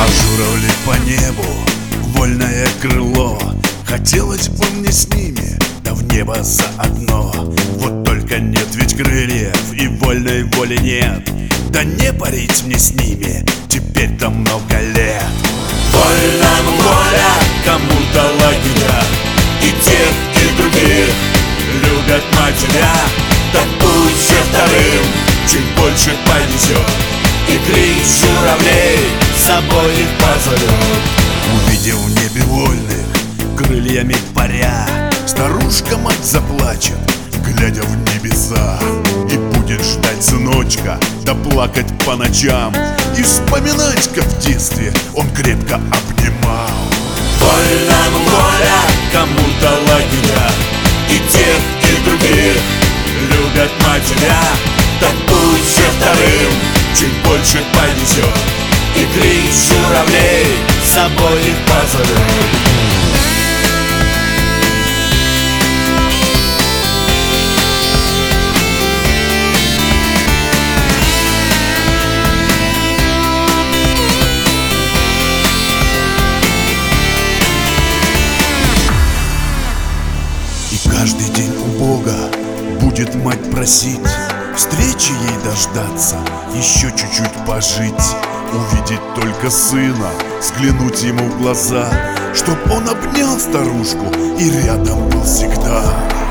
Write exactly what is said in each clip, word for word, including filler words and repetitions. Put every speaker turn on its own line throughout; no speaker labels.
Журавли по небу, вольное крыло. Хотелось бы мне с ними, да в небо заодно. Вот только нет ведь крыльев и вольной воли нет. Да не парить мне с ними, теперь-то много лет. Вольному воля, кому-то лагеря, и тех, и других любят матеря. Так пусть же вторым чуть больше повезет, и крик журавлей с собой их позовет. Увидев в небе вольных, крыльями паря, старушка мать заплачет, глядя в небеса, и будет ждать сыночка, да плакать по ночам, и вспоминать, как в детстве он крепко обнимал. Вольному воля, кому-то лагеря, и тех, и других любят матеря. Так пусть же вторым чуть больше повезет, и крик журавлей с собой их позовет. И каждый день у Бога будет мать просить встречи ей дождаться, еще чуть-чуть пожить, увидеть только сына, взглянуть ему в глаза, чтоб он обнял старушку и рядом был всегда.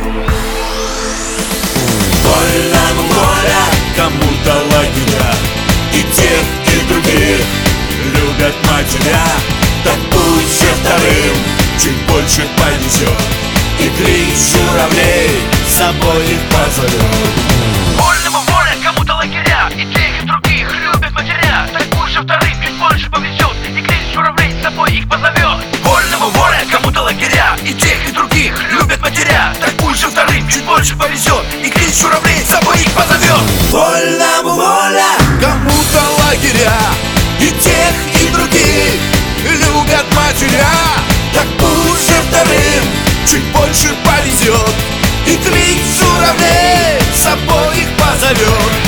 Вольному воля, кому-то лагеря, и тех, и других любят матеря. Так пусть же вторым чуть больше повезет, и крик журавлей с собой их позовет.
Вольному воля, кому-то лагеря, и тех, и других любят матеря. Так пусть же вторым чуть больше повезет, и крик журавлей с собой их позовет. Вольному воля, кому-то лагеря, и тех, и других любят матеря. Так пусть же вторым чуть больше повезет, и крик журавлей с собой их позовет.
Вольному воля, кому-то лагеря, и тех, и других любят матеря. Так пусть же вторым чуть больше повезет, и крик журавлей с собой их позовет.